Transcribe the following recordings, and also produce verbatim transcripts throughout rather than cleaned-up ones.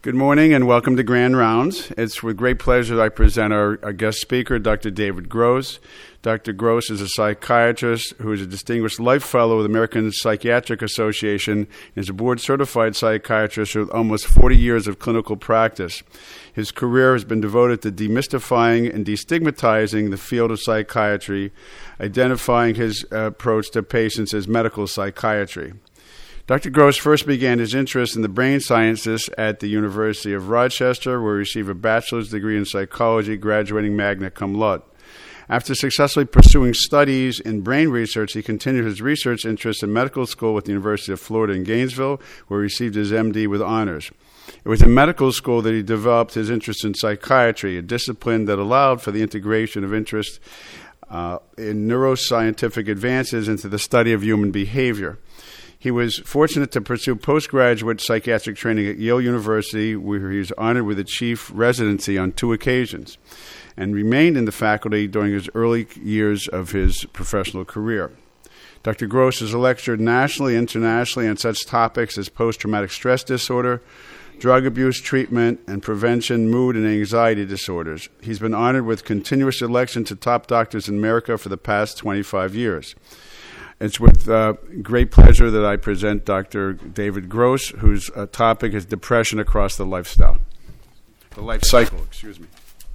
Good morning and welcome to Grand Rounds. It's with great pleasure that I present our, our guest speaker, Doctor David Gross. Doctor Gross is a psychiatrist who is a distinguished life fellow of the American Psychiatric Association and is a board-certified psychiatrist with almost forty years of clinical practice. His career has been devoted to demystifying and destigmatizing the field of psychiatry, identifying his uh, approach to patients as medical psychiatry. Doctor Gross first began his interest in the brain sciences at the University of Rochester, where he received a bachelor's degree in psychology, graduating magna cum laude. After successfully pursuing studies in brain research, he continued his research interests in medical school at the University of Florida in Gainesville, where he received his M D with honors. It was in medical school that he developed his interest in psychiatry, a discipline that allowed for the integration of interest uh, in neuroscientific advances into the study of human behavior. He was fortunate to pursue postgraduate psychiatric training at Yale University, where he was honored with a chief residency on two occasions, and remained in the faculty during his early years of his professional career. Doctor Gross has lectured nationally and internationally on such topics as post-traumatic stress disorder, drug abuse treatment, and prevention, mood, and anxiety disorders. He's been honored with continuous selection to top doctors in America for the past twenty-five years. It's with uh, great pleasure that I present Doctor David Gross, whose uh, topic is depression across the lifestyle. The life cycle, excuse me.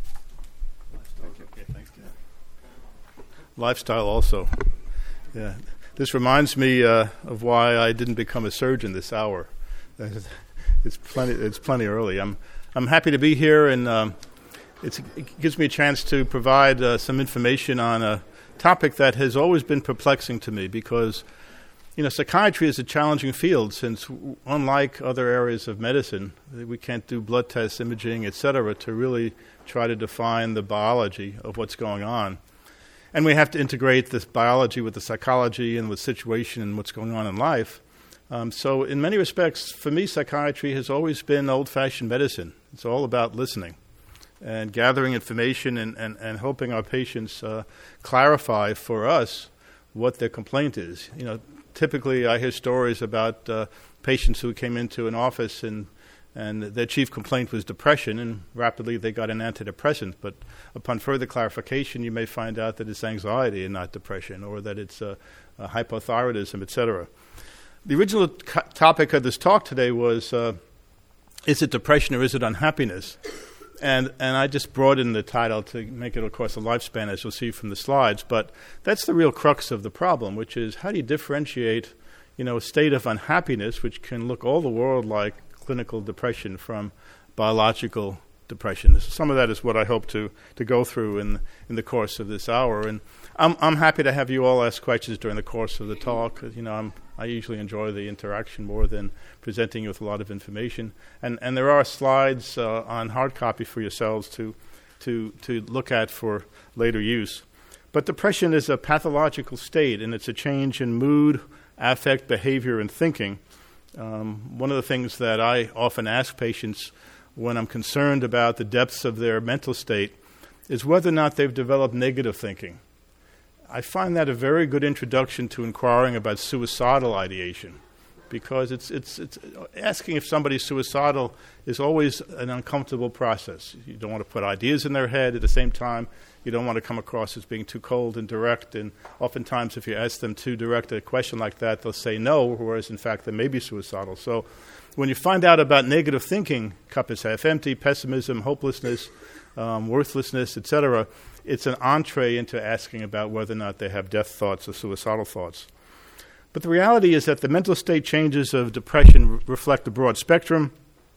Okay, thanks. Lifestyle also. Yeah. This reminds me uh, of why I didn't become a surgeon this hour. It's plenty, it's plenty early. I'm, I'm happy to be here, and um, it's, it gives me a chance to provide uh, some information on a topic that has always been perplexing to me because, you know, psychiatry is a challenging field since, unlike other areas of medicine, we can't do blood tests, imaging, et cetera, to really try to define the biology of what's going on. And we have to integrate this biology with the psychology and with situation and what's going on in life. Um, so in many respects, for me, psychiatry has always been old-fashioned medicine. It's all about listening and gathering information and, and, and helping our patients uh, clarify for us what their complaint is. You know, typically I hear stories about uh, patients who came into an office and, and their chief complaint was depression, and rapidly they got an antidepressant. But upon further clarification, you may find out that it's anxiety and not depression, or that it's uh, uh, hypothyroidism, et cetera. The original co- topic of this talk today was, uh, is it depression or is it unhappiness? And and I just broadened the title to make it, of course, a lifespan, as you'll see from the slides. But that's the real crux of the problem, which is how do you differentiate, you know, a state of unhappiness, which can look all the world like clinical depression, from biological depression. Some of that is what I hope to, to go through in in the course of this hour. And I'm I'm happy to have you all ask questions during the course of the talk. You know, I'm I usually enjoy the interaction more than presenting you with a lot of information. And and there are slides uh, on hard copy for yourselves to to to look at for later use. But depression is a pathological state, and it's a change in mood, affect, behavior, and thinking. Um, one of the things that I often ask patients when I'm concerned about the depths of their mental state is whether or not they've developed negative thinking. I find that a very good introduction to inquiring about suicidal ideation, because it's it's it's asking if somebody's suicidal is always an uncomfortable process. You don't want to put ideas in their head. At the same time, you don't want to come across as being too cold and direct. And oftentimes, if you ask them too direct a question like that, they'll say no, whereas in fact they may be suicidal. So when you find out about negative thinking, cup is half empty, pessimism, hopelessness, um, worthlessness, et cetera, it's an entree into asking about whether or not they have death thoughts or suicidal thoughts. But the reality is that the mental state changes of depression re- reflect a broad spectrum.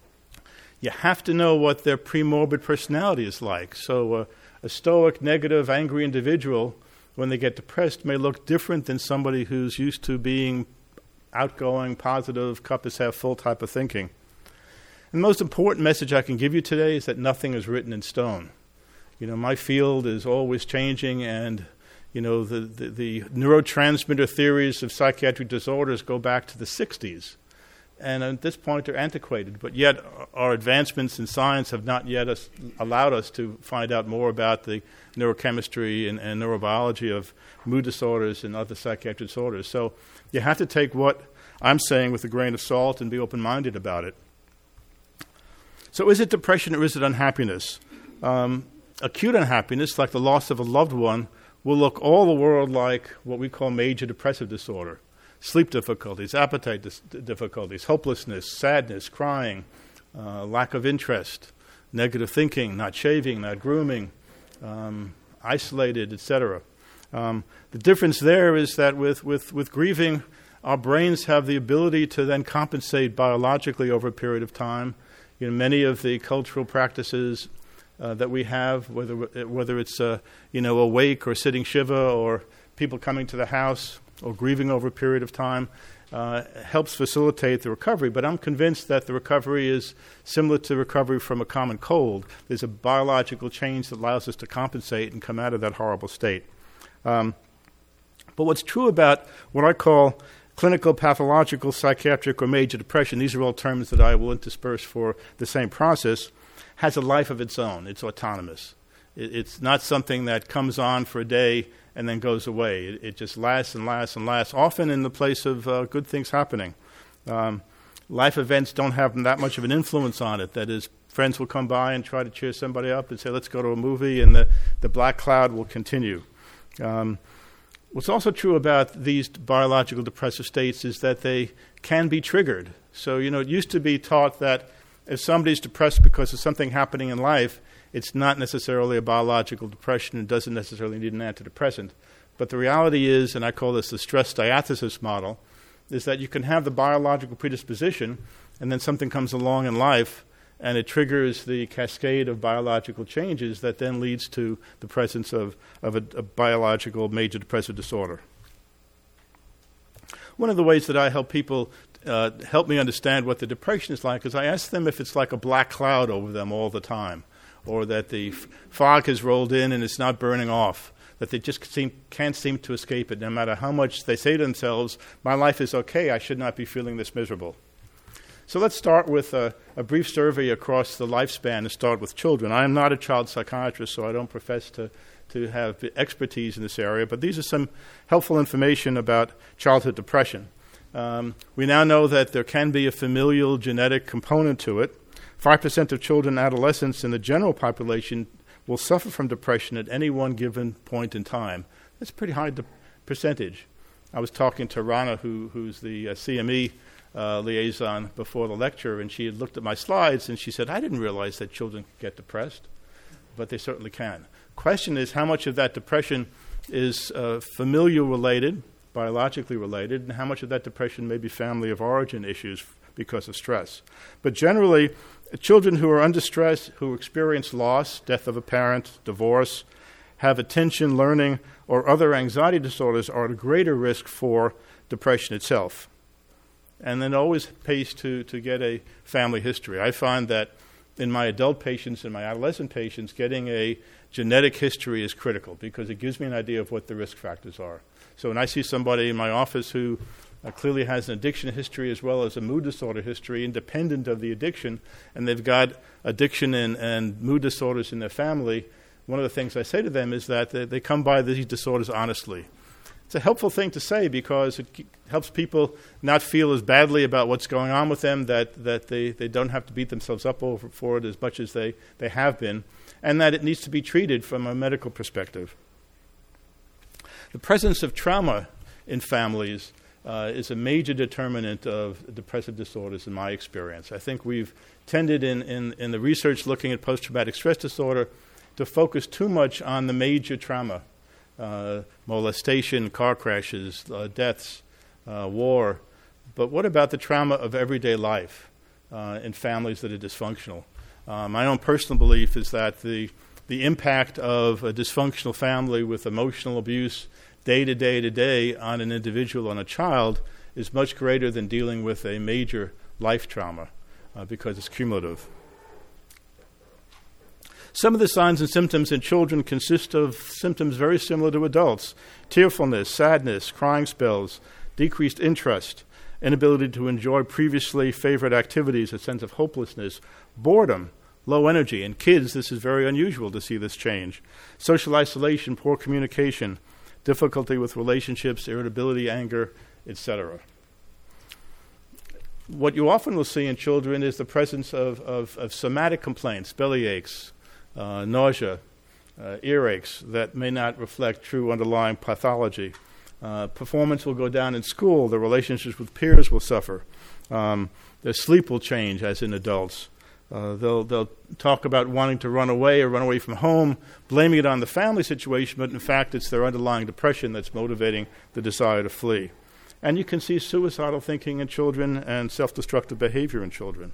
You have to know what their premorbid personality is like. So uh, a stoic, negative, angry individual, when they get depressed, may look different than somebody who's used to being outgoing, positive, cup is half full type of thinking. And the most important message I can give you today is that nothing is written in stone. You know, my field is always changing, and, you know, the, the, the neurotransmitter theories of psychiatric disorders go back to the sixties. And at this point, they're antiquated. But yet, our advancements in science have not yet us, allowed us to find out more about the neurochemistry and, and neurobiology of mood disorders and other psychiatric disorders. So you have to take what I'm saying with a grain of salt and be open-minded about it. So is it depression or is it unhappiness? Um, acute unhappiness, like the loss of a loved one, will look all the world like what we call major depressive disorder. Sleep difficulties, appetite dis- difficulties, hopelessness, sadness, crying, uh, lack of interest, negative thinking, not shaving, not grooming, um, isolated, et cetera. Um, the difference there is that with, with, with grieving, our brains have the ability to then compensate biologically over a period of time. You know, many of the cultural practices uh, that we have, whether whether it's uh, you know a wake or sitting shiva or people coming to the house or grieving over a period of time, uh, helps facilitate the recovery. But I'm convinced that the recovery is similar to recovery from a common cold. There's a biological change that allows us to compensate and come out of that horrible state. Um, but what's true about what I call clinical, pathological, psychiatric, or major depression, these are all terms that I will intersperse for the same process, has a life of its own. It's autonomous. It, it's not something that comes on for a day and then goes away. It, it just lasts and lasts and lasts, often in the place of uh, good things happening. Um, life events don't have that much of an influence on it. That is, friends will come by and try to cheer somebody up and say, let's go to a movie, and the, the black cloud will continue. Um, What's also true about these biological depressive states is that they can be triggered. So, you know, it used to be taught that if somebody's depressed because of something happening in life, it's not necessarily a biological depression and doesn't necessarily need an antidepressant. But the reality is, and I call this the stress diathesis model, is that you can have the biological predisposition and then something comes along in life and it triggers the cascade of biological changes that then leads to the presence of, of a, a biological major depressive disorder. One of the ways that I help people uh, help me understand what the depression is like is I ask them if it's like a black cloud over them all the time, or that the f- fog has rolled in and it's not burning off, that they just seem, can't seem to escape it no matter how much they say to themselves, my life is okay, I should not be feeling this miserable. So let's start with a, a brief survey across the lifespan and start with children. I am not a child psychiatrist, so I don't profess to, to have expertise in this area, but these are some helpful information about childhood depression. Um, we now know that there can be a familial genetic component to it. five percent of children and adolescents in the general population will suffer from depression at any one given point in time. That's a pretty high de- percentage. I was talking to Rana, who, who's the uh, C M E Uh, liaison before the lecture, and she had looked at my slides and she said, I didn't realize that children get depressed, but they certainly can. Question is how much of that depression is uh, familial related, biologically related, and how much of that depression may be family of origin issues f- because of stress. But generally, uh, children who are under stress, who experience loss, death of a parent, divorce, have attention, learning, or other anxiety disorders are at a greater risk for depression itself. And then it always pays to, to get a family history. I find that in my adult patients and my adolescent patients, getting a genetic history is critical because it gives me an idea of what the risk factors are. So when I see somebody in my office who uh, clearly has an addiction history as well as a mood disorder history, independent of the addiction, and they've got addiction and, and mood disorders in their family, one of the things I say to them is that they, they come by these disorders honestly. It's a helpful thing to say because it helps people not feel as badly about what's going on with them, that, that they, they don't have to beat themselves up over for it as much as they, they have been, and that it needs to be treated from a medical perspective. The presence of trauma in families uh, is a major determinant of depressive disorders in my experience. I think we've tended in, in, in the research looking at post-traumatic stress disorder to focus too much on the major trauma. Uh, molestation, car crashes, uh, deaths, uh, war. But what about the trauma of everyday life uh, in families that are dysfunctional? Uh, my own personal belief is that the the impact of a dysfunctional family with emotional abuse day to day to day on an individual, on a child, is much greater than dealing with a major life trauma uh, because it's cumulative. Some of the signs and symptoms in children consist of symptoms very similar to adults: tearfulness, sadness, crying spells, decreased interest, inability to enjoy previously favorite activities, a sense of hopelessness, boredom, low energy. In kids, this is very unusual to see this change. Social isolation, poor communication, difficulty with relationships, irritability, anger, et cetera. what you often will see in children is the presence of, of, of somatic complaints, belly aches, uh, nausea, uh, earaches that may not reflect true underlying pathology. Uh, performance will go down in school. The relationships with peers will suffer. Um, their sleep will change as in adults. Uh, they'll, they'll talk about wanting to run away or run away from home, blaming it on the family situation, but in fact it's their underlying depression that's motivating the desire to flee. And you can see suicidal thinking in children and self-destructive behavior in children.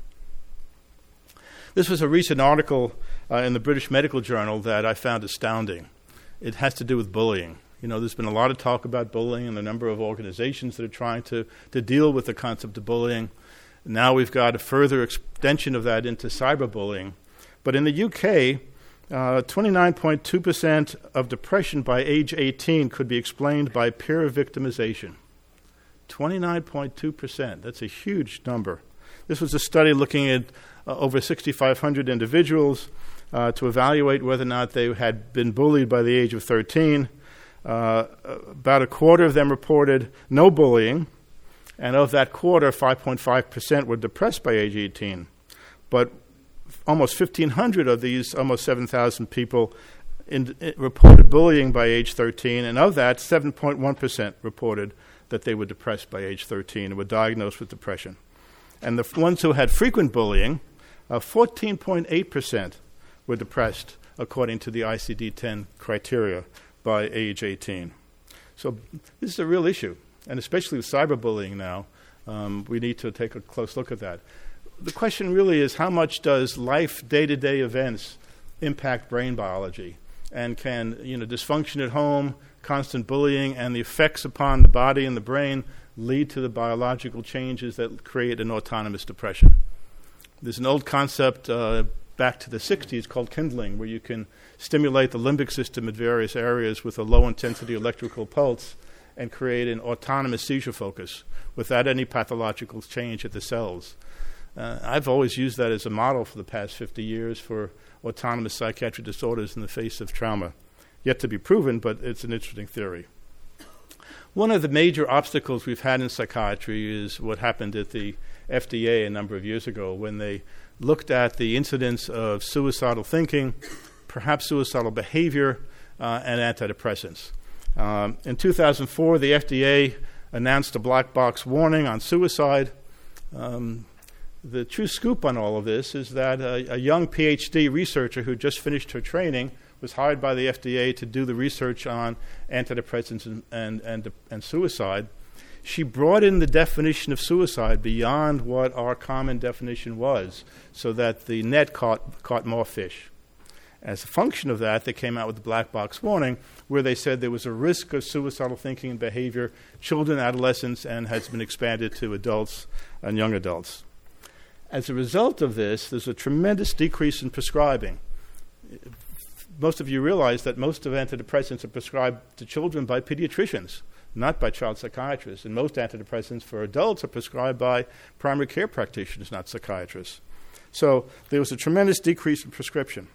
This was a recent article uh, in the British Medical Journal that I found astounding. It has to do with bullying. You know, there's been a lot of talk about bullying and a number of organizations that are trying to, to deal with the concept of bullying. Now we've got a further extension of that into cyberbullying. But in the U K, uh, twenty-nine point two percent of depression by age eighteen could be explained by peer victimization. twenty-nine point two percent. That's a huge number. This was a study looking at uh, over six thousand five hundred individuals uh, to evaluate whether or not they had been bullied by the age of thirteen. Uh, about a quarter of them reported no bullying, and of that quarter, five point five percent were depressed by age eighteen. But almost fifteen hundred of these, almost seven thousand people, in, in, reported bullying by age thirteen, and of that, seven point one percent reported that they were depressed by age thirteen and were diagnosed with depression. And the f- ones who had frequent bullying, uh, fourteen point eight percent were depressed, according to the I C D ten criteria, by age eighteen. So this is a real issue, and especially with cyberbullying now, um, we need to take a close look at that. The question really is, how much does life, day-to-day events impact brain biology? And can, you know, dysfunction at home, constant bullying, and the effects upon the body and the brain lead to the biological changes that create an autonomous depression? There's an old concept uh, back to the sixties called kindling, where you can stimulate the limbic system at various areas with a low-intensity electrical pulse and create an autonomous seizure focus without any pathological change at the cells. Uh, I've always used that as a model for the past fifty years for autonomous psychiatric disorders in the face of trauma. Yet to be proven, but it's an interesting theory. One of the major obstacles we've had in psychiatry is what happened at the F D A a number of years ago when they looked at the incidence of suicidal thinking, perhaps suicidal behavior, uh, and antidepressants. Um, in two thousand four, the F D A announced a black box warning on suicide. Um, the true scoop on all of this is that a, a young PhD researcher who just finished her training was hired by the F D A to do the research on antidepressants and, and, and, and suicide. She brought in the definition of suicide beyond what our common definition was, so that the net caught, caught more fish. As a function of that, they came out with the black box warning, where they said there was a risk of suicidal thinking and behavior, children, adolescents, and has been expanded to adults and young adults. As a result of this, there's a tremendous decrease in prescribing. Most of you realize that most of antidepressants are prescribed to children by pediatricians, not by child psychiatrists. And most antidepressants for adults are prescribed by primary care practitioners, not psychiatrists. So there was a tremendous decrease in prescription.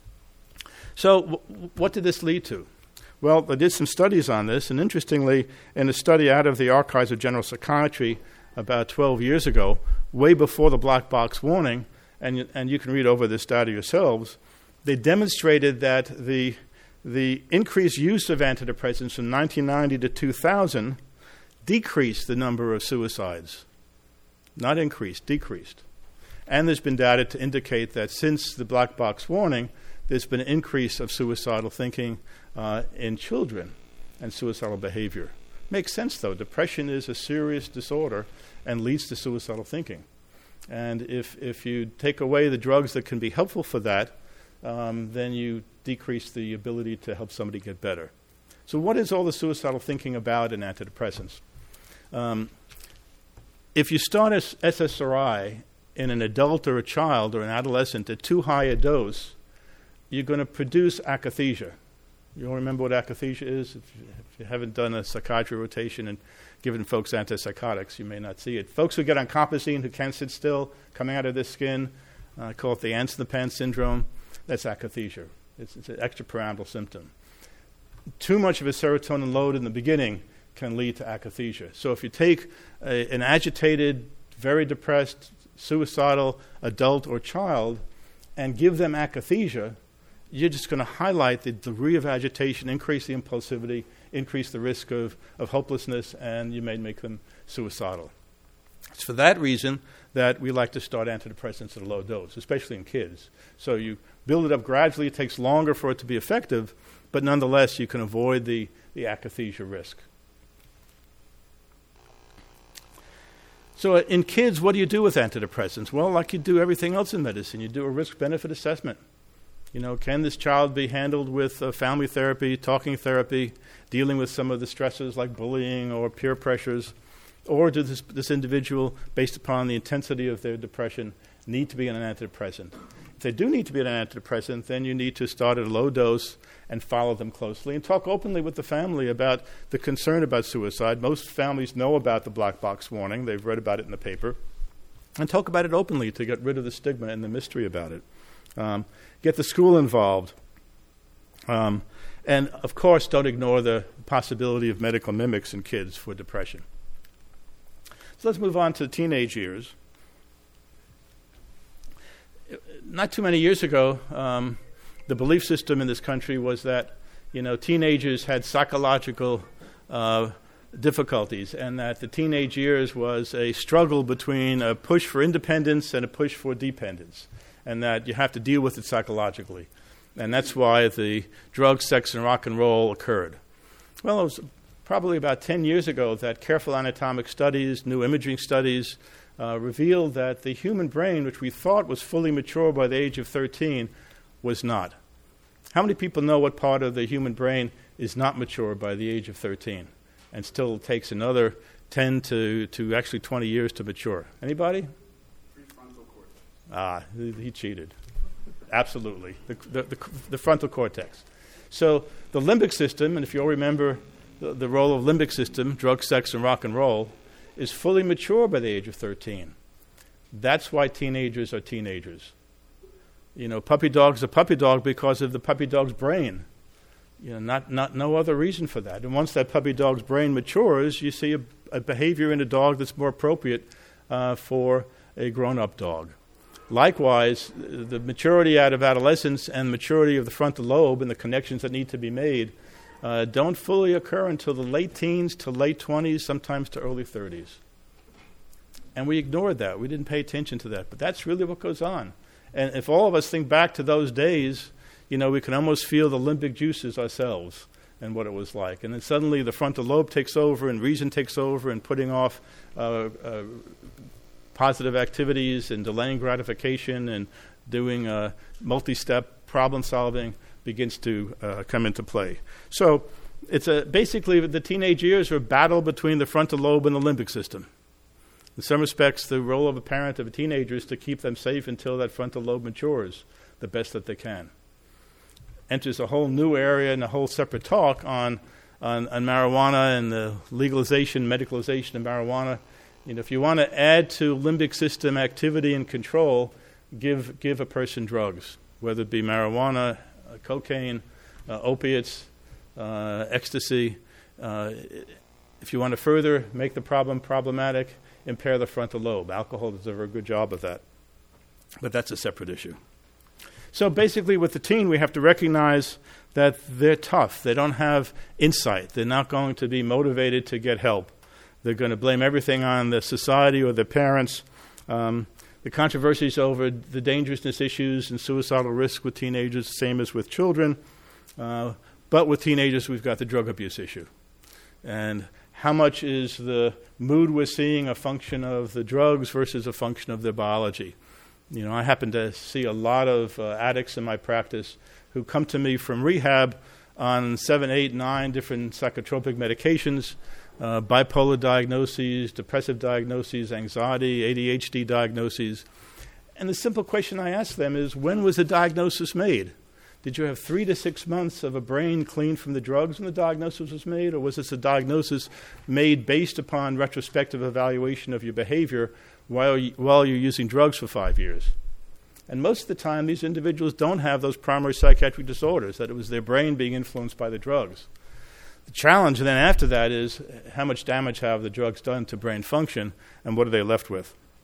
So w- what did this lead to? Well, they did some studies on this, and interestingly, in a study out of the Archives of General Psychiatry about twelve years ago, way before the black box warning, and you, and you can read over this data yourselves, they demonstrated that the the increased use of antidepressants from nineteen ninety to two thousand decreased the number of suicides. Not increased, decreased. And there's been data to indicate that since the black box warning, there's been an increase of suicidal thinking uh, in children and suicidal behavior. Makes sense, though. Depression is a serious disorder and leads to suicidal thinking. And if, if you take away the drugs that can be helpful for that, um, then you decrease the ability to help somebody get better. So what is all the suicidal thinking about in antidepressants? Um, if you start S S R I in an adult or a child or an adolescent at too high a dose, you're going to produce akathisia. You all remember what akathisia is? If you, if you haven't done a psychiatry rotation and given folks antipsychotics, you may not see it. Folks who get on compazine who can't sit still, coming out of their skin, uh, call it the ants in the pants syndrome. That's akathisia. It's, it's an extrapyramidal symptom. Too much of a serotonin load in the beginning can lead to akathisia. So if you take a, an agitated, very depressed, suicidal adult or child and give them akathisia, you're just going to highlight the degree of agitation, increase the impulsivity, increase the risk of, of hopelessness, and you may make them suicidal. It's for that reason that we like to start antidepressants at a low dose, especially in kids. So you build it up gradually. It takes longer for it to be effective, but nonetheless, you can avoid the, the akathisia risk. So in kids, what do you do with antidepressants? Well, like you do everything else in medicine, you do a risk-benefit assessment. You know, can this child be handled with uh, family therapy, talking therapy, dealing with some of the stresses like bullying or peer pressures? Or does this, this individual, based upon the intensity of their depression, need to be on an antidepressant? If they do need to be on an antidepressant, then you need to start at a low dose and follow them closely and talk openly with the family about the concern about suicide. Most families know about the black box warning. They've read about it in the paper. And talk about it openly to get rid of the stigma and the mystery about it. Um, get the school involved. Um, and, of course, don't ignore the possibility of medical mimics in kids for depression. So let's move on to the teenage years. Not too many years ago, um, the belief system in this country was that, you know, teenagers had psychological uh, difficulties, and that the teenage years was a struggle between a push for independence and a push for dependence, and that you have to deal with it psychologically. And that's why the drugs, sex, and rock and roll occurred. Well, it was probably about ten years ago that careful anatomic studies, new imaging studies, uh, revealed that the human brain, which we thought was fully mature by the age of thirteen, was not. How many people know what part of the human brain is not mature by the age of thirteen and still takes another ten to, to actually twenty years to mature? Anybody? Prefrontal cortex. Ah, he, he cheated. Absolutely. The, the, the, the frontal cortex. So the limbic system, and if you all remember the, the role of limbic system, drug, sex, and rock and roll, is fully mature by the age of thirteen. That's why teenagers are teenagers. You know, puppy dog's a puppy dog because of the puppy dog's brain. You know, not, not no other reason for that. And once that puppy dog's brain matures, you see a, a behavior in a dog that's more appropriate uh, for a grown-up dog. Likewise, the maturity out of adolescence and maturity of the frontal lobe and the connections that need to be made uh, don't fully occur until the late teens to late twenties, sometimes to early thirties. And we ignored that. We didn't pay attention to that. But that's really what goes on. And if all of us think back to those days, you know, we can almost feel the limbic juices ourselves and what it was like. And then suddenly the frontal lobe takes over and reason takes over and putting off uh, uh, positive activities and delaying gratification and doing uh, multi-step problem solving begins to uh, come into play. So it's a, basically the teenage years are a battle between the frontal lobe and the limbic system. In some respects, the role of a parent of a teenager is to keep them safe until that frontal lobe matures the best that they can. Enters a whole new area and a whole separate talk on, on, on marijuana and the legalization, medicalization of marijuana. You know, if you want to add to limbic system activity and control, give give a person drugs, whether it be marijuana, uh, cocaine, uh, opiates, uh, ecstasy. Uh, if you want to further make the problem problematic, impair the frontal lobe. Alcohol does a very good job of that. But that's a separate issue. So basically with the teen, we have to recognize that they're tough. They don't have insight. They're not going to be motivated to get help. They're going to blame everything on the society or their parents. Um, the controversies over the dangerousness issues and suicidal risk with teenagers, same as with children. Uh, but with teenagers, we've got the drug abuse issue. And how much is the mood we're seeing a function of the drugs versus a function of their biology? You know, I happen to see a lot of uh, addicts in my practice who come to me from rehab on seven, eight, nine different psychotropic medications, uh, bipolar diagnoses, depressive diagnoses, anxiety, A D H D diagnoses. And the simple question I ask them is, when was the diagnosis made? Did you have three to six months of a brain clean from the drugs when the diagnosis was made, or was this a diagnosis made based upon retrospective evaluation of your behavior while, you, while you're using drugs for five years? And most of the time, these individuals don't have those primary psychiatric disorders, that it was their brain being influenced by the drugs. The challenge then after that is how much damage have the drugs done to brain function, and what are they left with?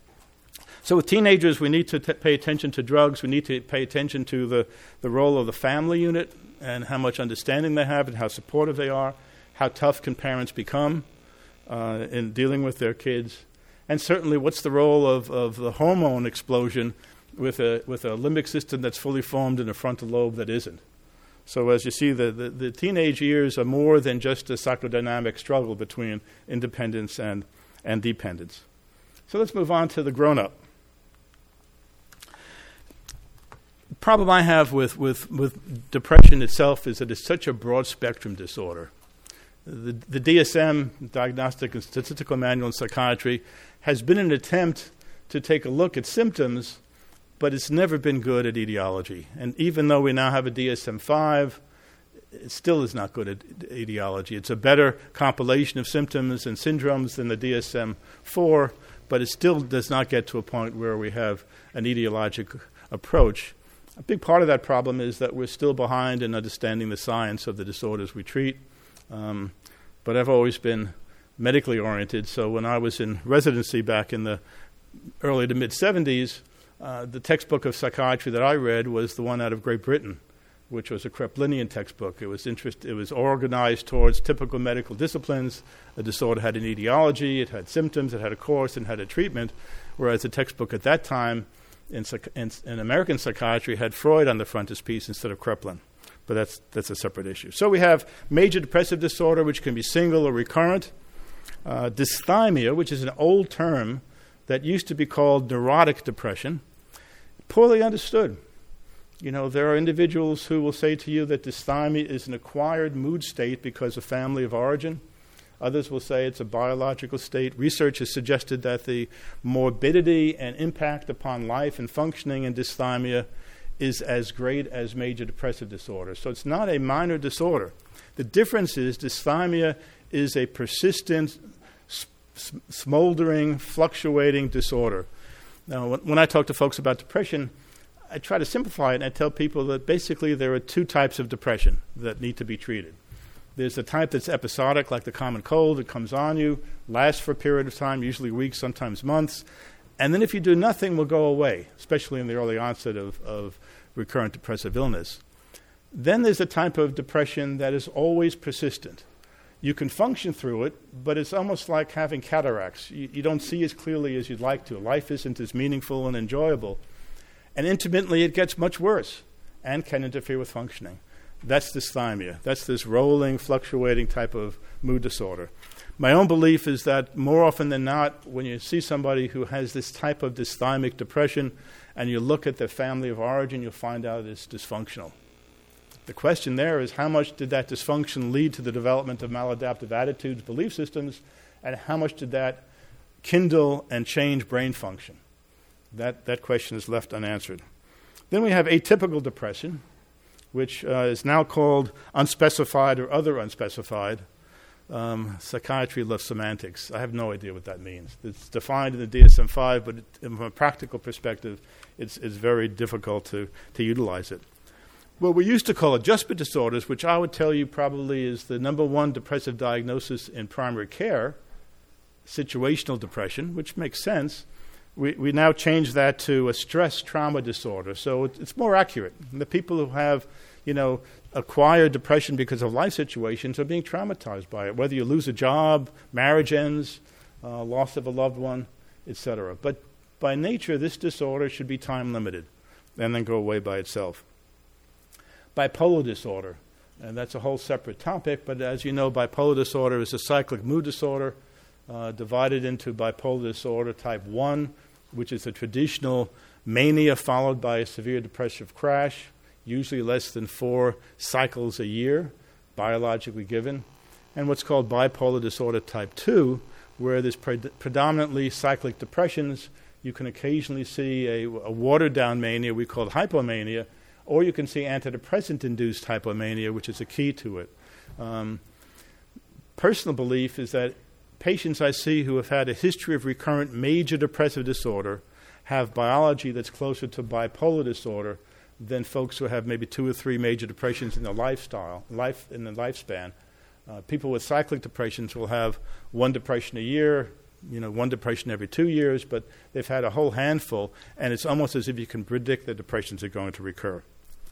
So with teenagers, we need to t- pay attention to drugs. We need to pay attention to the, the role of the family unit and how much understanding they have and how supportive they are. How tough can parents become uh, in dealing with their kids? And certainly, what's the role of, of the hormone explosion with a with a limbic system that's fully formed and a frontal lobe that isn't? So as you see, the, the, the teenage years are more than just a psychodynamic struggle between independence and, and dependence. So let's move on to the grown-up. The problem I have with, with, with depression itself is that it's such a broad spectrum disorder. The, the D S M, Diagnostic and Statistical Manual in Psychiatry, has been an attempt to take a look at symptoms, but it's never been good at etiology. And even though we now have a D S M five, it still is not good at etiology. It's a better compilation of symptoms and syndromes than the D S M four, but it still does not get to a point where we have an etiologic approach. A big part of that problem is that we're still behind in understanding the science of the disorders we treat. Um, but I've always been medically oriented, so when I was in residency back in the early to mid-seventies, uh, the textbook of psychiatry that I read was the one out of Great Britain, which was a Kraepelinian textbook. It was interest, it was organized towards typical medical disciplines. A disorder had an etiology, it had symptoms, it had a course, and had a treatment, whereas the textbook at that time in, in, in American psychiatry had Freud on the frontispiece instead of Kraepelin. But that's that's a separate issue. So we have major depressive disorder, which can be single or recurrent. Uh, dysthymia, which is an old term that used to be called neurotic depression, poorly understood. You know, there are individuals who will say to you that dysthymia is an acquired mood state because of family of origin. Others will say it's a biological state. Research has suggested that the morbidity and impact upon life and functioning in dysthymia is as great as major depressive disorder. So it's not a minor disorder. The difference is dysthymia is a persistent, sm- smoldering, fluctuating disorder. Now, when, when I talk to folks about depression, I try to simplify it, and I tell people that basically there are two types of depression that need to be treated. There's the type that's episodic, like the common cold. It comes on you, lasts for a period of time, usually weeks, sometimes months, and then if you do nothing, will go away, especially in the early onset of, of recurrent depressive illness. Then there's a type of depression that is always persistent. You can function through it, but it's almost like having cataracts. You, you don't see as clearly as you'd like to. Life isn't as meaningful and enjoyable. And intermittently, it gets much worse and can interfere with functioning. That's dysthymia. That's this rolling, fluctuating type of mood disorder. My own belief is that more often than not, when you see somebody who has this type of dysthymic depression and you look at their family of origin, you'll find out it's dysfunctional. The question there is how much did that dysfunction lead to the development of maladaptive attitudes, belief systems, and how much did that kindle and change brain function? That, that question is left unanswered. Then we have atypical depression, which uh, is now called unspecified or other unspecified. Um, psychiatry loves semantics. I have no idea what that means. It's defined in the D S M five, but it, from a practical perspective, it's, it's very difficult to, to utilize it. What we used to call adjustment disorders, which I would tell you probably is the number one depressive diagnosis in primary care, situational depression, which makes sense. We, we now change that to a stress trauma disorder, so it, it's more accurate. And the people who have, you know, acquired depression because of life situations are being traumatized by it, whether you lose a job, marriage ends, uh, loss of a loved one, et cetera. But by nature, this disorder should be time-limited and then go away by itself. Bipolar disorder, and that's a whole separate topic, but as you know, bipolar disorder is a cyclic mood disorder uh, divided into bipolar disorder type one, which is a traditional mania followed by a severe depressive crash, usually less than four cycles a year, biologically given, and what's called bipolar disorder type two, where there's pre- predominantly cyclic depressions. You can occasionally see a, a watered-down mania we call hypomania, or you can see antidepressant-induced hypomania, which is a key to it. Um, personal belief is that patients I see who have had a history of recurrent major depressive disorder have biology that's closer to bipolar disorder than folks who have maybe two or three major depressions in their lifestyle, life in their lifespan. Uh, people with cyclic depressions will have one depression a year, you know, one depression every two years, but they've had a whole handful, and it's almost as if you can predict that depressions are going to recur.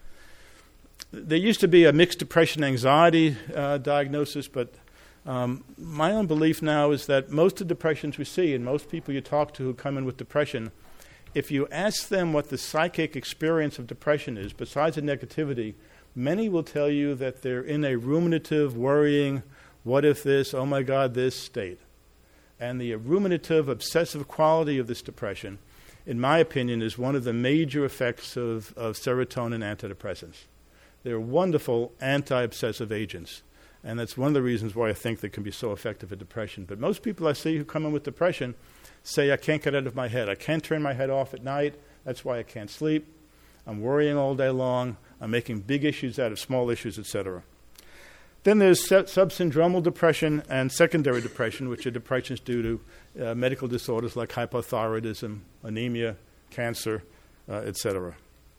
There used to be a mixed depression anxiety uh, diagnosis, but um, my own belief now is that most of the depressions we see, and most people you talk to who come in with depression, if you ask them what the psychic experience of depression is, besides the negativity, many will tell you that they're in a ruminative, worrying, what if this, oh my God, this state. And the ruminative, obsessive quality of this depression, in my opinion, is one of the major effects of, of serotonin antidepressants. They're wonderful anti-obsessive agents, and that's one of the reasons why I think they can be so effective at depression. But most people I see who come in with depression say, I can't get out of my head. I can't turn my head off at night. That's why I can't sleep. I'm worrying all day long. I'm making big issues out of small issues, et cetera. Then there's subsyndromal depression and secondary depression, which are depressions due to uh, medical disorders like hypothyroidism, anemia, cancer, uh, et cetera.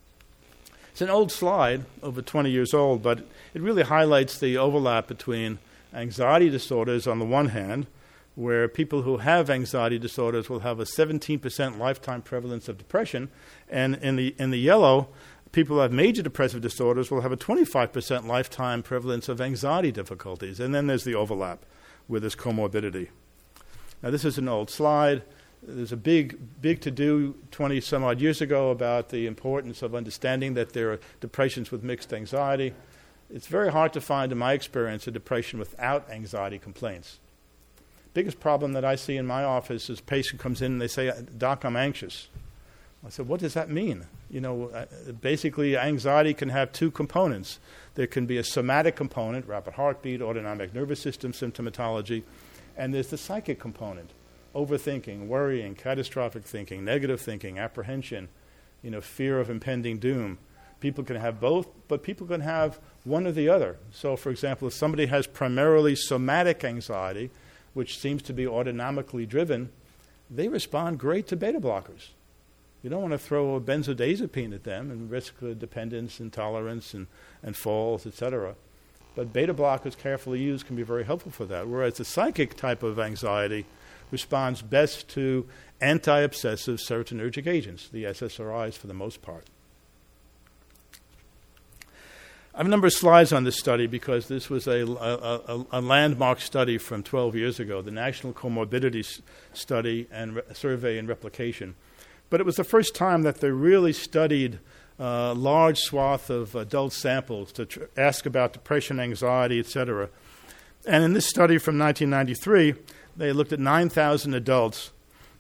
It's an old slide, over twenty years old, but it really highlights the overlap between anxiety disorders on the one hand, where people who have anxiety disorders will have a seventeen percent lifetime prevalence of depression, and in the in the yellow, people who have major depressive disorders will have a twenty-five percent lifetime prevalence of anxiety difficulties. And then there's the overlap with this comorbidity. Now, this is an old slide. There's a big, big to-do twenty some odd years ago about the importance of understanding that there are depressions with mixed anxiety. It's very hard to find, in my experience, a depression without anxiety complaints. Biggest problem that I see in my office is a patient comes in and they say, Doc, I'm anxious. I said, what does that mean? You know, uh, basically anxiety can have two components. There can be a somatic component, rapid heartbeat, autonomic nervous system symptomatology, and there's the psychic component, overthinking, worrying, catastrophic thinking, negative thinking, apprehension, you know, fear of impending doom. People can have both, but people can have one or the other. So, for example, if somebody has primarily somatic anxiety, which seems to be autonomically driven, they respond great to beta blockers. You don't want to throw a benzodiazepine at them and risk uh, dependence, intolerance, and, and falls, et cetera. But beta blockers carefully used can be very helpful for that, whereas the psychic type of anxiety responds best to anti-obsessive serotonergic agents, the S S R Is for the most part. I have a number of slides on this study because this was a, a, a, a landmark study from twelve years ago, the National Comorbidity S- Study and Re- Survey and Replication. But it was the first time that they really studied a uh, large swath of adult samples to tr- ask about depression, anxiety, et cetera. And in this study from nineteen ninety-three, they looked at nine thousand adults.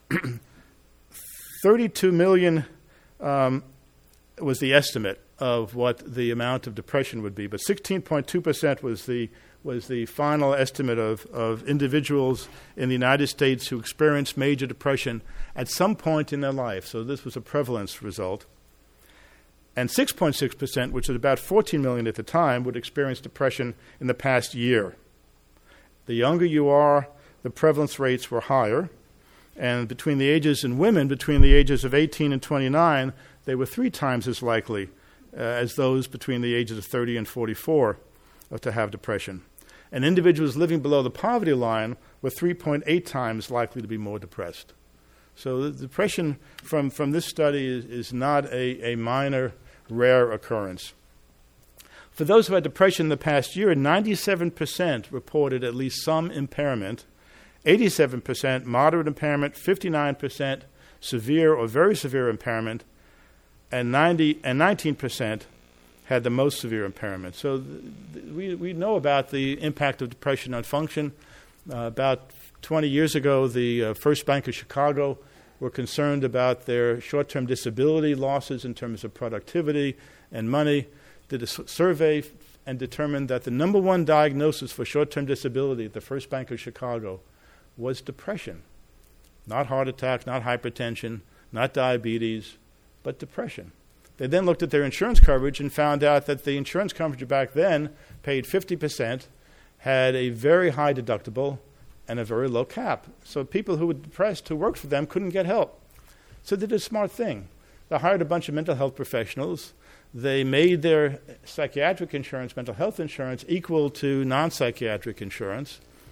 thirty-two million um, was the estimate of what the amount of depression would be, but sixteen point two percent was the was the final estimate of, of individuals in the United States who experienced major depression at some point in their life. So this was a prevalence result. And six point six percent, which was about fourteen million at the time, would experience depression in the past year. The younger you are, the prevalence rates were higher. And between the ages in women, between the ages of eighteen and twenty-nine, they were three times as likely uh, as those between the ages of thirty and forty-four uh, to have depression. And individuals living below the poverty line were three point eight times likely to be more depressed. So the depression from, from this study is, is not a, a minor, rare occurrence. For those who had depression in the past year, ninety-seven percent reported at least some impairment, eighty-seven percent moderate impairment, fifty-nine percent severe or very severe impairment, and ninety and nineteen percent had the most severe impairment. So th- th- we we know about the impact of depression on function. Uh, about twenty years ago, the uh, First Bank of Chicago were concerned about their short-term disability losses in terms of productivity and money, did a s- survey f- and determined that the number one diagnosis for short-term disability at the First Bank of Chicago was depression. Not heart attack, not hypertension, not diabetes, but depression. They then looked at their insurance coverage and found out that the insurance coverage back then paid fifty percent, had a very high deductible, and a very low cap. So people who were depressed, who worked for them, couldn't get help. So they did a smart thing. They hired a bunch of mental health professionals. They made their psychiatric insurance, mental health insurance, equal to non-psychiatric insurance.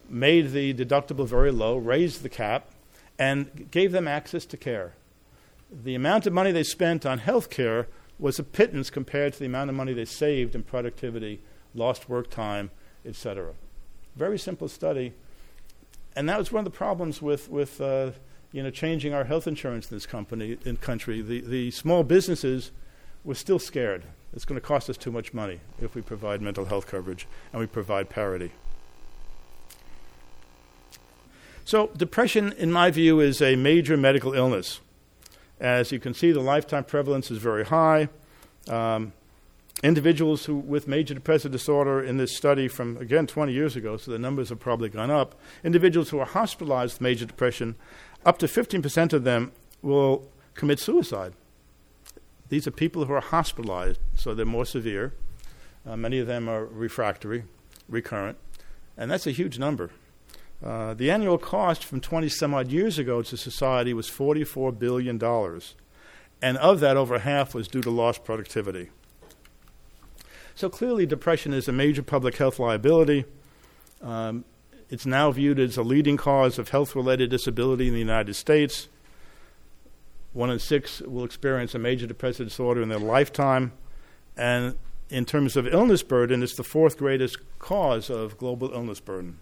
made the deductible very low, raised the cap, and gave them access to care. The amount of money they spent on health care was a pittance compared to the amount of money they saved in productivity, lost work time, et cetera. Very simple study. And that was one of the problems with, with uh, you know, changing our health insurance in this company, in country. The, the small businesses were still scared. It's going to cost us too much money if we provide mental health coverage and we provide parity. So depression, in my view, is a major medical illness. As you can see, the lifetime prevalence is very high. Um, individuals who with major depressive disorder in this study from, again, twenty years ago, so the numbers have probably gone up, individuals who are hospitalized with major depression, up to fifteen percent of them will commit suicide. These are people who are hospitalized, so they're more severe. Uh, many of them are refractory, recurrent, and that's a huge number. Uh, the annual cost from twenty some odd years ago to society was forty-four billion dollars, and of that, over half was due to lost productivity. So clearly, depression is a major public health liability. Um, it's now viewed as a leading cause of health-related disability in the United States. One in six will experience a major depressive disorder in their lifetime, and in terms of illness burden, it's the fourth greatest cause of global illness burden.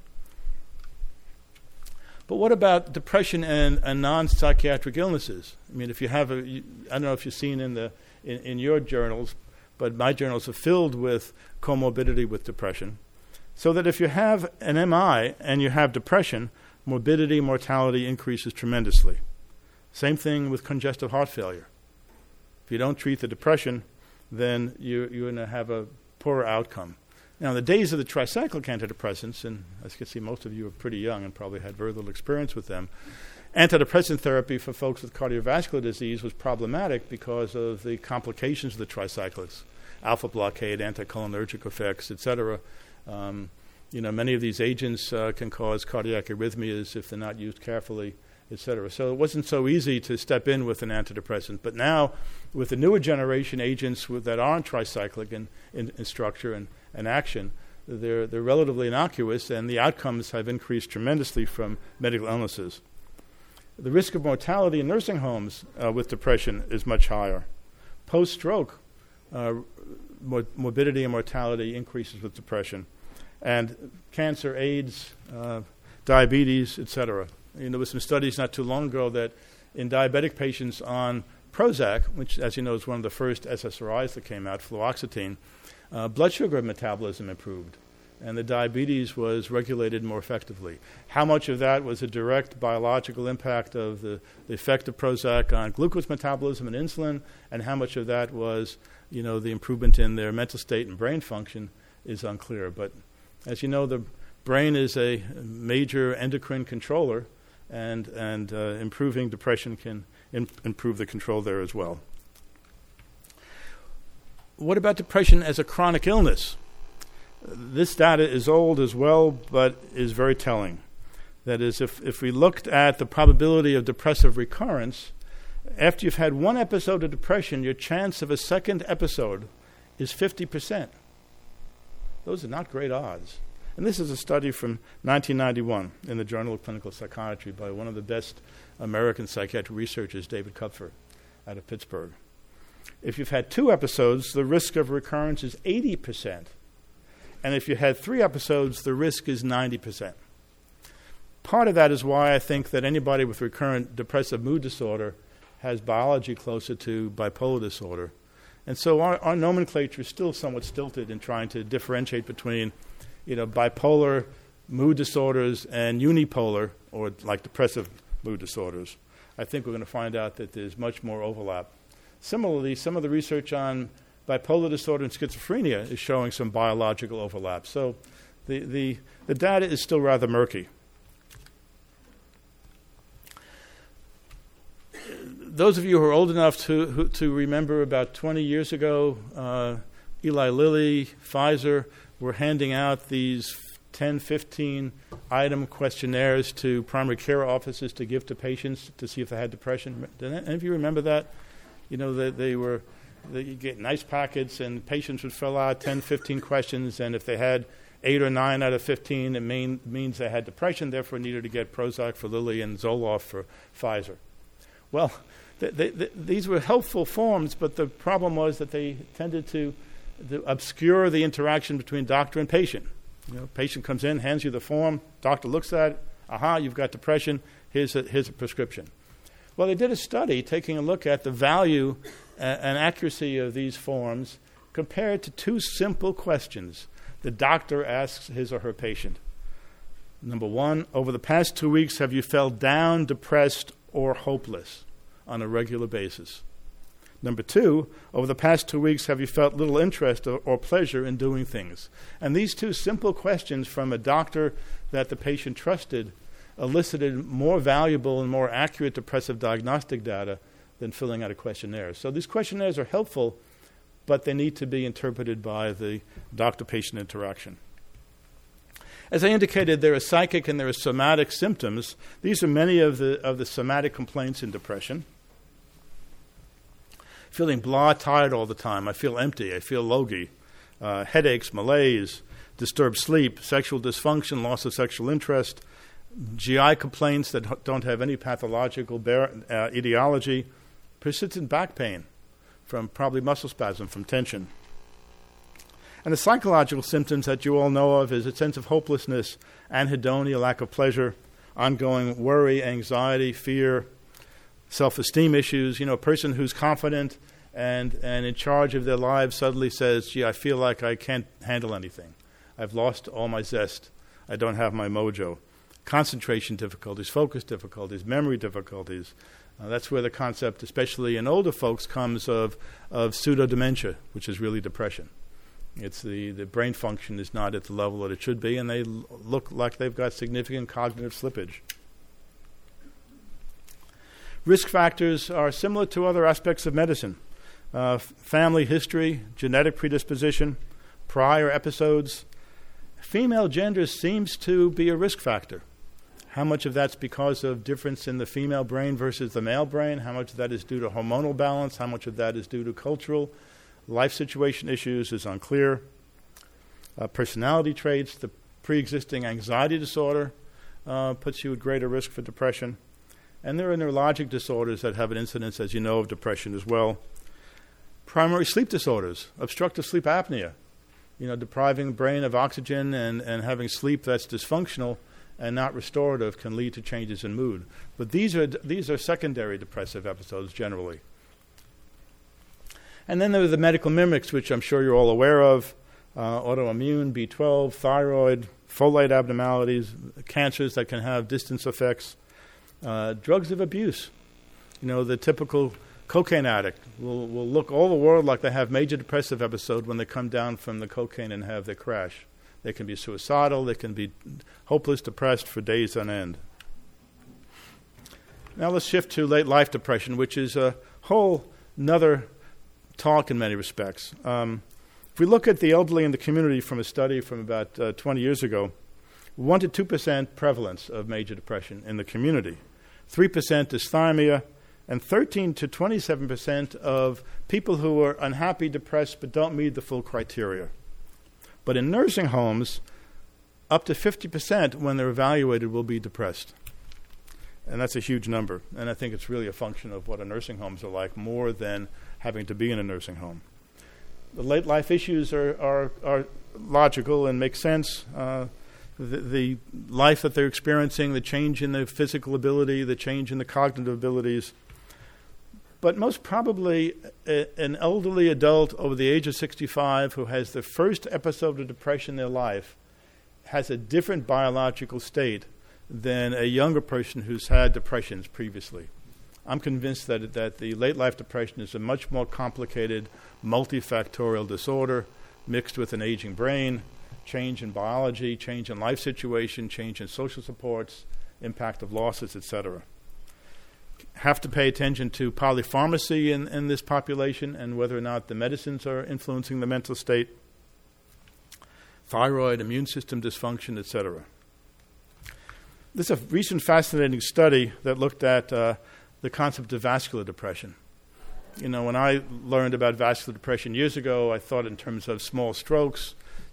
But what about depression and, and non-psychiatric illnesses? I mean, if you have a, you, I don't know if you've seen in the in, in your journals, but my journals are filled with comorbidity with depression. So that if you have an M I and you have depression, morbidity, mortality increases tremendously. Same thing with congestive heart failure. If you don't treat the depression, then you, you're going to have a poorer outcome. Now, in the days of the tricyclic antidepressants, and as you can see, most of you are pretty young and probably had very little experience with them, antidepressant therapy for folks with cardiovascular disease was problematic because of the complications of the tricyclics, alpha blockade, anticholinergic effects, et cetera. Um, you know, many of these agents uh, can cause cardiac arrhythmias if they're not used carefully, et cetera. So it wasn't so easy to step in with an antidepressant. But now, with the newer generation agents with, that aren't tricyclic in, in, in structure and, and action, they're, they're relatively innocuous, and the outcomes have increased tremendously from medical illnesses. The risk of mortality in nursing homes uh, with depression is much higher. Post-stroke, uh, mor- morbidity and mortality increases with depression. And cancer, AIDS, uh, diabetes, et cetera. You know, there were some studies not too long ago that in diabetic patients on Prozac, which, as you know, is one of the first S S R Is that came out, fluoxetine, uh, blood sugar metabolism improved, and the diabetes was regulated more effectively. How much of that was a direct biological impact of the, the effect of Prozac on glucose metabolism and insulin, and how much of that was, you know, the improvement in their mental state and brain function is unclear. But as you know, the brain is a major endocrine controller, and and uh, improving depression can in, improve the control there as well. What about depression as a chronic illness? This data is old as well, but is very telling. That is, if, if we looked at the probability of depressive recurrence, after you've had one episode of depression, your chance of a second episode is fifty percent. Those are not great odds. And this is a study from nineteen ninety-one in the Journal of Clinical Psychiatry by one of the best American psychiatric researchers, David Kupfer, out of Pittsburgh. If you've had two episodes, the risk of recurrence is eighty percent. And if you had three episodes, the risk is ninety percent. Part of that is why I think that anybody with recurrent depressive mood disorder has biology closer to bipolar disorder. And so our, our nomenclature is still somewhat stilted in trying to differentiate between, you know, bipolar mood disorders and unipolar, or like depressive mood disorders. I think we're going to find out that there's much more overlap. Similarly, some of the research on bipolar disorder and schizophrenia is showing some biological overlap. So the, the, the data is still rather murky. Those of you who are old enough to, who, to remember about twenty years ago, uh, Eli Lilly, Pfizer, were handing out these ten, fifteen item questionnaires to primary care offices to give to patients to see if they had depression. Did any of you remember that? You know, they, they were, they, you get nice packets, and patients would fill out ten, fifteen questions, and if they had eight or nine out of fifteen, it mean, means they had depression, therefore needed to get Prozac for Lilly and Zoloft for Pfizer. Well, they, they, they, these were helpful forms, but the problem was that they tended to, to obscure the interaction between doctor and patient. You know, patient comes in, hands you the form, doctor looks at it, aha, you've got depression, here's a, here's a prescription. Well, they did a study taking a look at the value uh, and accuracy of these forms compared to two simple questions the doctor asks his or her patient. Number one, over the past two weeks, have you felt down, depressed, or hopeless on a regular basis? Number two, over the past two weeks, have you felt little interest or, or pleasure in doing things? And these two simple questions from a doctor that the patient trusted elicited more valuable and more accurate depressive diagnostic data than filling out a questionnaire. So these questionnaires are helpful, but they need to be interpreted by the doctor-patient interaction. As I indicated, there are psychic and there are somatic symptoms. These are many of the, of the somatic complaints in depression. Feeling blah, tired all the time. I feel empty. I feel logy. Uh, headaches, malaise, disturbed sleep, sexual dysfunction, loss of sexual interest, G I complaints that h- don't have any pathological bar- uh, etiology, persistent back pain from probably muscle spasm from tension. And the psychological symptoms that you all know of is a sense of hopelessness, anhedonia, lack of pleasure, ongoing worry, anxiety, fear, self-esteem issues. You know, a person who's confident and, and in charge of their lives suddenly says, gee, I feel like I can't handle anything. I've lost all my zest. I don't have my mojo. Concentration difficulties, focus difficulties, memory difficulties. Uh, that's where the concept, especially in older folks, comes of, of pseudo-dementia, which is really depression. It's the, the brain function is not at the level that it should be, and they l- look like they've got significant cognitive slippage. Risk factors are similar to other aspects of medicine. Uh, f- family history, genetic predisposition, prior episodes. Female gender seems to be a risk factor. How much of that's because of difference in the female brain versus the male brain? How much of that is due to hormonal balance? How much of that is due to cultural life situation issues is unclear. Uh, personality traits, the pre-existing anxiety disorder uh, puts you at greater risk for depression. And there are neurologic disorders that have an incidence, as you know, of depression as well. Primary sleep disorders, obstructive sleep apnea, you know, depriving the brain of oxygen and, and having sleep that's dysfunctional and not restorative can lead to changes in mood. But these are these are secondary depressive episodes generally. And then there are the medical mimics, which I'm sure you're all aware of, uh, autoimmune, B twelve, thyroid, folate abnormalities, cancers that can have distance effects, uh, drugs of abuse. You know, the typical cocaine addict will, will look all the world like they have major depressive episode when they come down from the cocaine and have their crash. They can be suicidal. They can be hopeless, depressed for days on end. Now let's shift to late life depression, which is a whole nother talk in many respects. Um, if we look at the elderly in the community from a study from about uh, twenty years ago, one to two percent prevalence of major depression in the community, three percent dysthymia, and thirteen to twenty-seven percent of people who are unhappy, depressed, but don't meet the full criteria. But in nursing homes, up to fifty percent when they're evaluated will be depressed. And that's a huge number. And I think it's really a function of what our nursing homes are like more than having to be in a nursing home. The late life issues are, are, are logical and make sense. Uh, the, the life that they're experiencing, the change in the physical ability, the change in the cognitive abilities. But most probably a, an elderly adult over the age of sixty-five who has the first episode of depression in their life has a different biological state than a younger person who's had depressions previously. I'm convinced that that the late life depression is a much more complicated, multifactorial disorder mixed with an aging brain, change in biology, change in life situation, change in social supports, impact of losses, et cetera. Have to pay attention to polypharmacy in, in this population and whether or not the medicines are influencing the mental state, thyroid, immune system dysfunction, et cetera. This is a recent fascinating study that looked at uh, the concept of vascular depression. You know, when I learned about vascular depression years ago, I thought in terms of small strokes,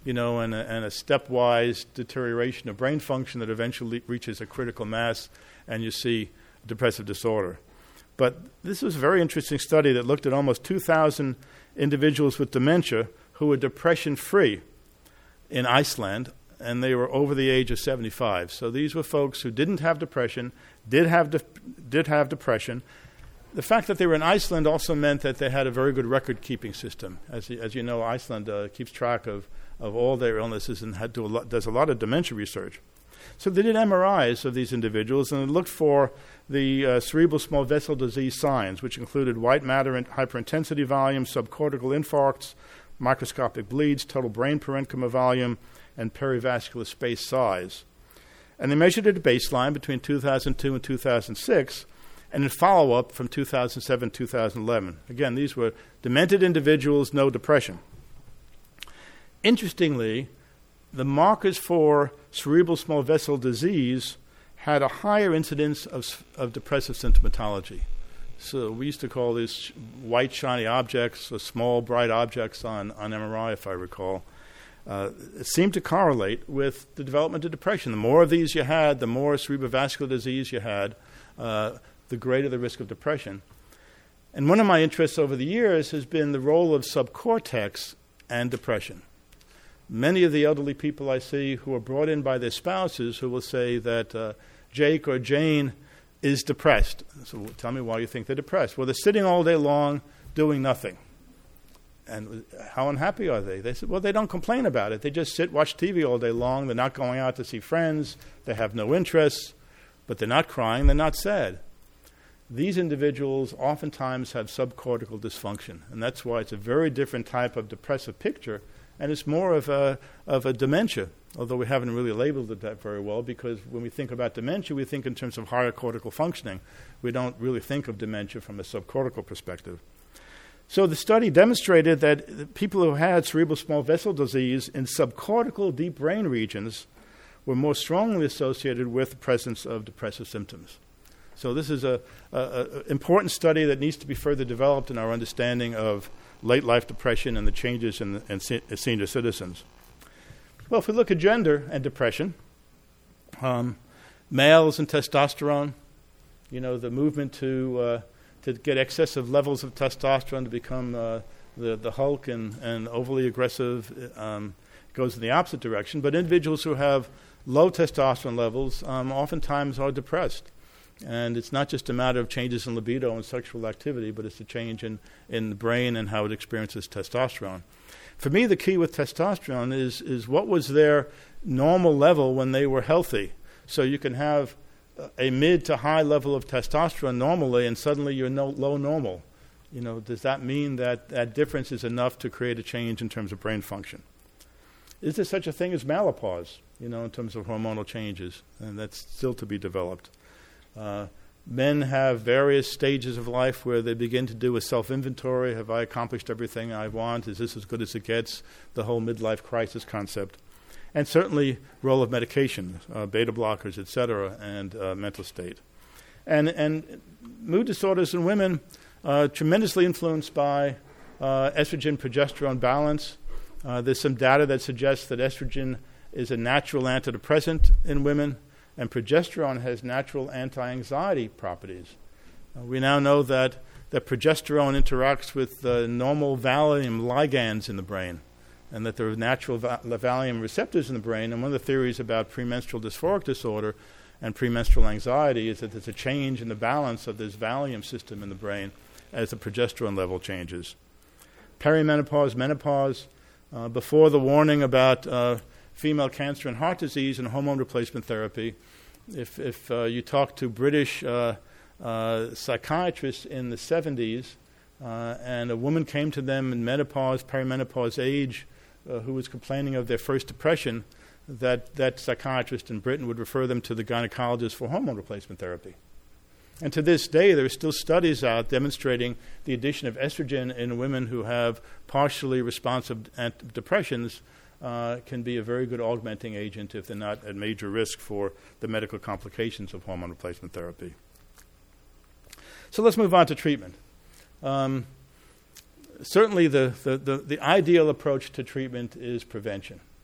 you know, and a, and a stepwise deterioration of brain function that eventually reaches a critical mass, and you see depressive disorder. But this was a very interesting study that looked at almost two thousand individuals with dementia who were depression-free in Iceland, and they were over the age of seventy-five. So these were folks who didn't have depression, did have de- did have depression. The fact that they were in Iceland also meant that they had a very good record-keeping system. As, as you know, Iceland uh, keeps track of, of all their illnesses and had to a lot, does a lot of dementia research. So they did M R Is of these individuals and looked for the uh, cerebral small vessel disease signs, which included white matter and hyperintensity volume, subcortical infarcts, microscopic bleeds, total brain parenchyma volume, and perivascular space size. And they measured it at baseline between two thousand two and two thousand six, and in follow-up from two thousand seven to two thousand eleven. Again, these were demented individuals, no depression. Interestingly, the markers for cerebral small vessel disease had a higher incidence of, of depressive symptomatology. So we used to call these white shiny objects or small bright objects on, on M R I, if I recall. Uh, it seemed to correlate with the development of depression. The more of these you had, the more cerebrovascular disease you had, uh, the greater the risk of depression. And one of my interests over the years has been the role of subcortex and depression. Many of the elderly people I see who are brought in by their spouses who will say that uh, Jake or Jane is depressed. So tell me why you think they're depressed. Well, they're sitting all day long doing nothing. And how unhappy are they? They said, well, they don't complain about it. They just sit, watch T V all day long. They're not going out to see friends. They have no interests. But they're not crying. They're not sad. These individuals oftentimes have subcortical dysfunction. And that's why it's a very different type of depressive picture. And it's more of a, of a dementia, although we haven't really labeled it that very well, because when we think about dementia, we think in terms of higher cortical functioning. We don't really think of dementia from a subcortical perspective. So the study demonstrated that people who had cerebral small vessel disease in subcortical deep brain regions were more strongly associated with the presence of depressive symptoms. So this is a, a, a important study that needs to be further developed in our understanding of late life depression and the changes in, the, in se- senior citizens. Well, if we look at gender and depression, um, males and testosterone, you know, the movement to uh, to get excessive levels of testosterone to become uh, the, the Hulk and, and overly aggressive um, goes in the opposite direction. But individuals who have low testosterone levels um, oftentimes are depressed. And it's not just a matter of changes in libido and sexual activity, but it's a change in, in the brain and how it experiences testosterone. For me, the key with testosterone is, is what was their normal level when they were healthy. So you can have a mid to high level of testosterone normally, and suddenly you're no, low normal. You know, does that mean that that difference is enough to create a change in terms of brain function? Is there such a thing as menopause, you know, in terms of hormonal changes? And that's still to be developed. Uh, men have various stages of life where they begin to do a self-inventory. Have I accomplished everything I want? Is this as good as it gets? The whole midlife crisis concept. And certainly role of medication, uh, beta blockers, et cetera, and uh, mental state. And, and mood disorders in women are tremendously influenced by uh, estrogen-progesterone balance. Uh, there's some data that suggests that estrogen is a natural antidepressant in women, and progesterone has natural anti-anxiety properties. Uh, we now know that, that progesterone interacts with uh, normal Valium ligands in the brain, and that there are natural va- Valium receptors in the brain. And one of the theories about premenstrual dysphoric disorder and premenstrual anxiety is that there's a change in the balance of this Valium system in the brain as the progesterone level changes. Perimenopause, menopause, uh, before the warning about uh, female cancer and heart disease and hormone replacement therapy, if, if uh, you talk to British uh, uh, psychiatrists in the seventies, uh, and a woman came to them in menopause, perimenopause age, uh, who was complaining of their first depression, that that psychiatrist in Britain would refer them to the gynecologist for hormone replacement therapy. And to this day, there are still studies out demonstrating the addition of estrogen in women who have partially responsive ant- depressions uh, can be a very good augmenting agent if they're not at major risk for the medical complications of hormone replacement therapy. So let's move on to treatment. Um, certainly the, the, the, the ideal approach to treatment is prevention.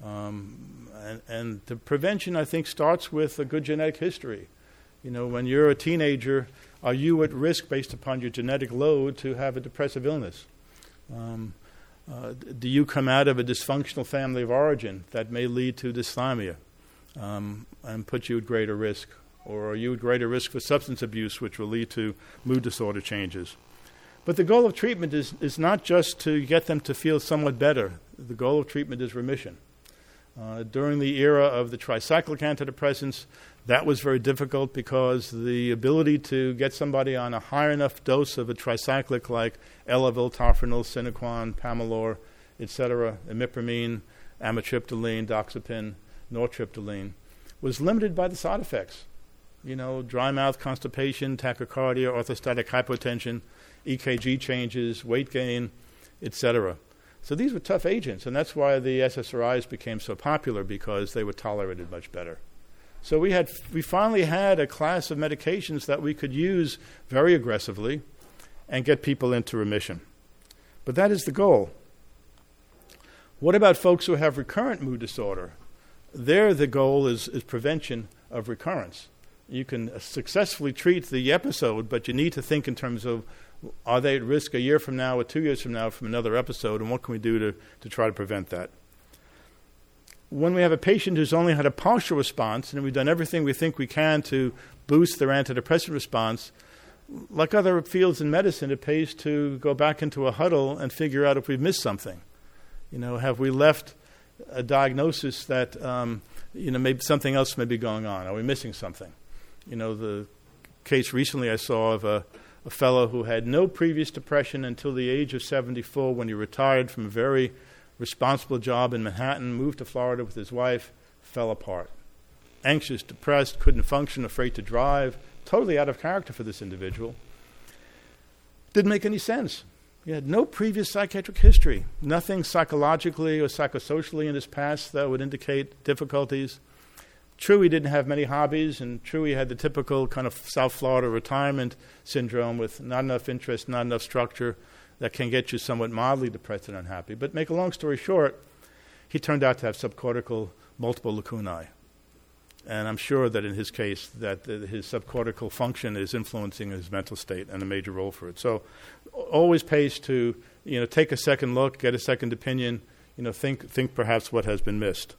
Um, and, and the prevention, I think, starts with a good genetic history. You know, when you're a teenager, are you at risk based upon your genetic load to have a depressive illness? Um, uh, do you come out of a dysfunctional family of origin that may lead to dysthymia um, and put you at greater risk? Or are you at greater risk for substance abuse, which will lead to mood disorder changes? But the goal of treatment is, is not just to get them to feel somewhat better. The goal of treatment is remission. Uh, during the era of the tricyclic antidepressants, that was very difficult because the ability to get somebody on a high enough dose of a tricyclic like Elavil, Tofranil, Sinequan, Pamelor, et cetera, imipramine, amitriptyline, doxepin, nortriptyline, was limited by the side effects. You know, dry mouth, constipation, tachycardia, orthostatic hypotension, E K G changes, weight gain, et cetera. So these were tough agents, and that's why the S S R Is became so popular, because they were tolerated much better. So we had, we finally had a class of medications that we could use very aggressively and get people into remission. But that is the goal. What about folks who have recurrent mood disorder? There the goal is, is prevention of recurrence. You can uh, successfully treat the episode, but you need to think in terms of, are they at risk a year from now or two years from now from another episode, and what can we do to, to try to prevent that? When we have a patient who's only had a partial response, and we've done everything we think we can to boost their antidepressant response, like other fields in medicine, it pays to go back into a huddle and figure out if we've missed something. You know, have we left a diagnosis that, um, you know, maybe something else may be going on? Are we missing something? You know, the case recently I saw of a, a fellow who had no previous depression until the age of seventy-four, when he retired from a very responsible job in Manhattan, moved to Florida with his wife, fell apart. Anxious, depressed, couldn't function, afraid to drive, totally out of character for this individual. Didn't make any sense. He had no previous psychiatric history, nothing psychologically or psychosocially in his past that would indicate difficulties. True, he didn't have many hobbies, and true, he had the typical kind of South Florida retirement syndrome with not enough interest, not enough structure that can get you somewhat mildly depressed and unhappy. But make a long story short, he turned out to have subcortical multiple lacunae. And I'm sure that in his case that the, his subcortical function is influencing his mental state and a major role for it. So always pays to, you know, take a second look, get a second opinion, you know, think think perhaps what has been missed.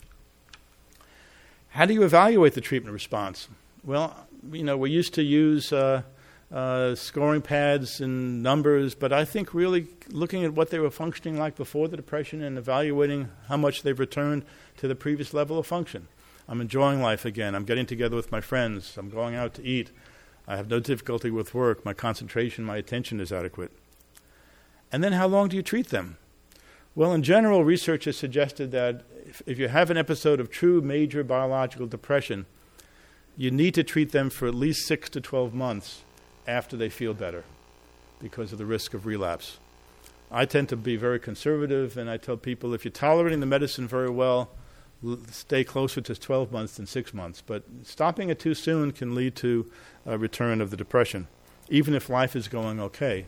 How do you evaluate the treatment response? Well, you know, we used to use uh, uh, scoring pads and numbers, but I think really looking at what they were functioning like before the depression and evaluating how much they've returned to the previous level of function. I'm enjoying life again. I'm getting together with my friends. I'm going out to eat. I have no difficulty with work. My concentration, my attention is adequate. And then how long do you treat them? Well, in general, research has suggested that if, if you have an episode of true major biological depression, you need to treat them for at least six to twelve months after they feel better because of the risk of relapse. I tend to be very conservative, and I tell people if you're tolerating the medicine very well, l- stay closer to twelve months than six months. But stopping it too soon can lead to a return of the depression, even if life is going okay.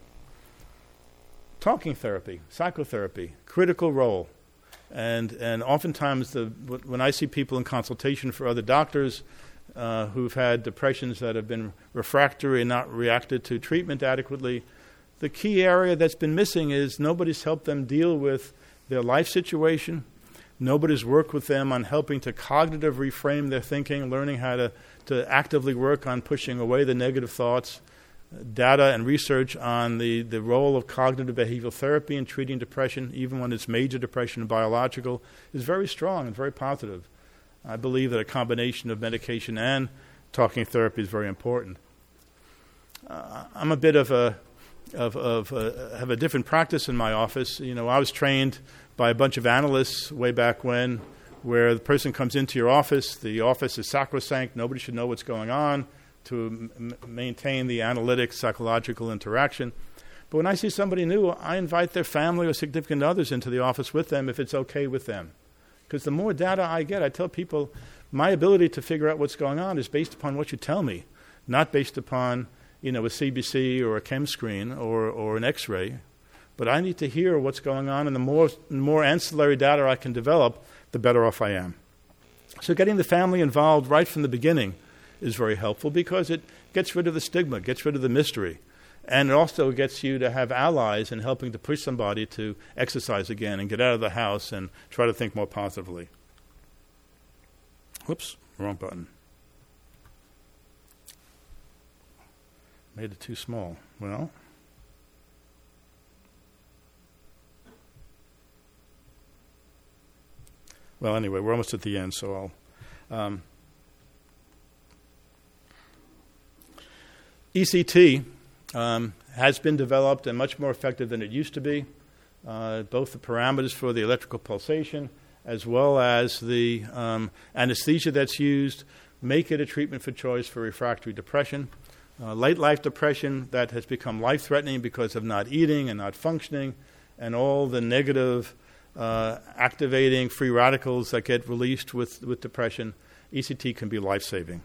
Talking therapy, psychotherapy, critical role. And and oftentimes the, when I see people in consultation for other doctors uh, who've had depressions that have been refractory and not reacted to treatment adequately, the key area that's been missing is nobody's helped them deal with their life situation. Nobody's worked with them on helping to cognitively reframe their thinking, learning how to, to actively work on pushing away the negative thoughts. Data and research on the, the role of cognitive behavioral therapy in treating depression, even when it's major depression and biological, is very strong and very positive. I believe that a combination of medication and talking therapy is very important. Uh, I'm a bit of a of of uh, have a different practice in my office. You know, I was trained by a bunch of analysts way back when, where the person comes into your office, the office is sacrosanct, nobody should know what's going on, to m- maintain the analytic psychological interaction. But when I see somebody new, I invite their family or significant others into the office with them if it's okay with them. Because the more data I get, I tell people my ability to figure out what's going on is based upon what you tell me, not based upon, you know, a C B C or a chem screen or, or an X-ray. but I need to hear what's going on, and the more, the more ancillary data I can develop, the better off I am. So getting the family involved right from the beginning is very helpful because it gets rid of the stigma, gets rid of the mystery, and it also gets you to have allies in helping to push somebody to exercise again and get out of the house and try to think more positively. Whoops, wrong button. Made it too small. Well, well, anyway, we're almost at the end, so I'll. Um, E C T um, has been developed and much more effective than it used to be. Uh, both the parameters for the electrical pulsation as well as the um, anesthesia that's used make it a treatment for choice for refractory depression. Uh, late life depression that has become life-threatening because of not eating and not functioning and all the negative uh, activating free radicals that get released with, with depression, E C T can be life-saving.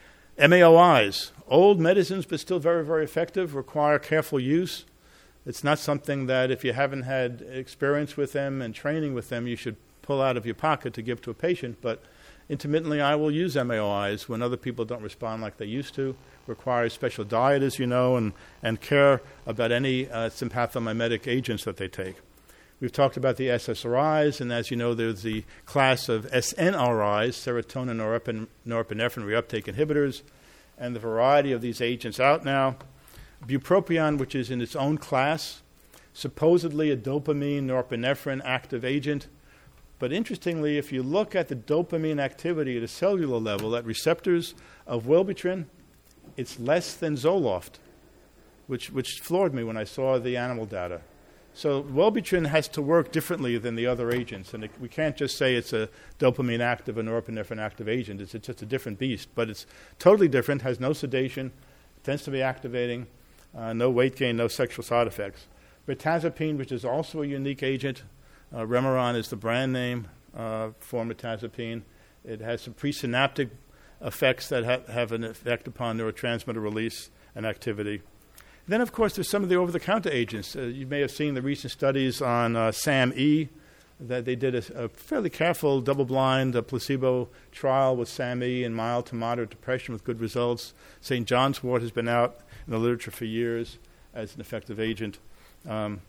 M A O Is, old medicines but still very, very effective, require careful use. It's not something that if you haven't had experience with them and training with them, you should pull out of your pocket to give to a patient, but intermittently I will use M A O Is when other people don't respond like they used to. Requires special diet, as you know, and, and care about any uh, sympathomimetic agents that they take. We've talked about the S S R Is, and as you know, there's the class of S N R Is, serotonin norepin- norepinephrine reuptake inhibitors, and the variety of these agents out now. Bupropion, which is in its own class, supposedly a dopamine norepinephrine active agent. But interestingly, if you look at the dopamine activity at a cellular level at receptors of Wellbutrin, it's less than Zoloft, which, which floored me when I saw the animal data. So Wellbutrin has to work differently than the other agents, and it, we can't just say it's a dopamine active or norepinephrine active agent. It's, it's just a different beast, but it's totally different, has no sedation, tends to be activating, uh, no weight gain, no sexual side effects. Mirtazapine, which is also a unique agent, uh, Remeron is the brand name uh, for mirtazapine. It has some presynaptic effects that ha- have an effect upon neurotransmitter release and activity. Then, of course, there's some of the over-the-counter agents. Uh, you may have seen the recent studies on uh, SAM-E, that they did a, a fairly careful double-blind uh, placebo trial with SAM-E in mild to moderate depression with good results. Saint John's wort has been out in the literature for years as an effective agent. Um,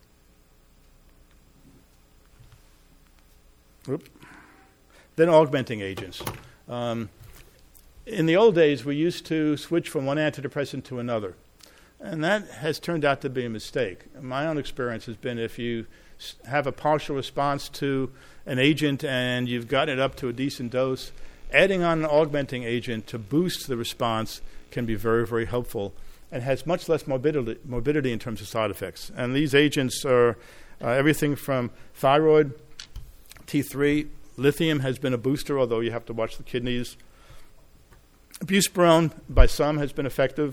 whoop. Then augmenting agents. Um, in the old days, we used to switch from one antidepressant to another. And that has turned out to be a mistake. My own experience has been if you have a partial response to an agent and you've gotten it up to a decent dose, adding on an augmenting agent to boost the response can be very, very helpful and has much less morbidity, morbidity in terms of side effects. And these agents are uh, everything from thyroid, T three, lithium has been a booster, although you have to watch the kidneys. Buspirone, by some, has been effective.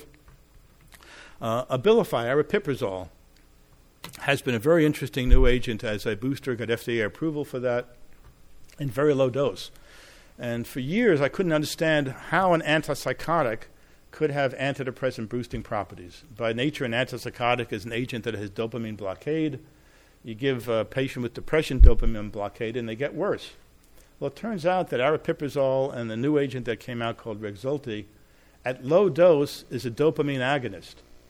Uh, Abilify, aripiprazole, has been a very interesting new agent as a booster, got F D A approval for that in very low dose. And for years, I couldn't understand how an antipsychotic could have antidepressant boosting properties. By nature, an antipsychotic is an agent that has dopamine blockade. You give a patient with depression dopamine blockade, and they get worse. Well, it turns out that aripiprazole and the new agent that came out called Rexulti, at low dose, is a dopamine agonist.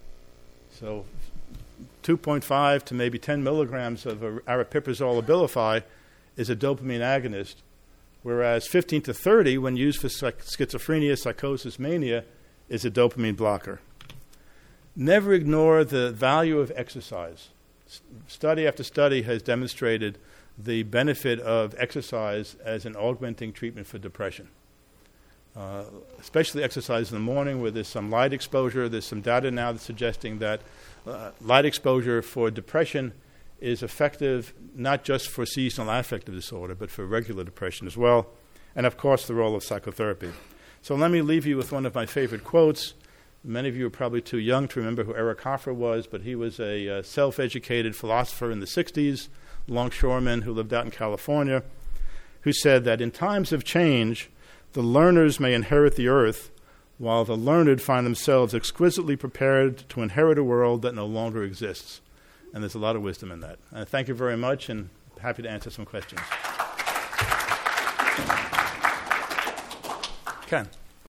So two point five to maybe ten milligrams of aripiprazole Abilify is a dopamine agonist, whereas fifteen to thirty, when used for psych- schizophrenia, psychosis, mania, is a dopamine blocker. Never ignore the value of exercise. S- study after study has demonstrated the benefit of exercise as an augmenting treatment for depression. Uh, especially exercise in the morning where there's some light exposure. There's some data now that's suggesting that uh, light exposure for depression is effective not just for seasonal affective disorder, but for regular depression as well. And, of course, the role of psychotherapy. So let me leave you with one of my favorite quotes. Many of you are probably too young to remember who Eric Hoffer was, but he was a uh, self-educated philosopher in the sixties, longshoreman who lived out in California, who said that in times of change, the learners may inherit the earth, while the learned find themselves exquisitely prepared to inherit a world that no longer exists. And there's a lot of wisdom in that. Uh, thank you very much, and happy to answer some questions. Ken.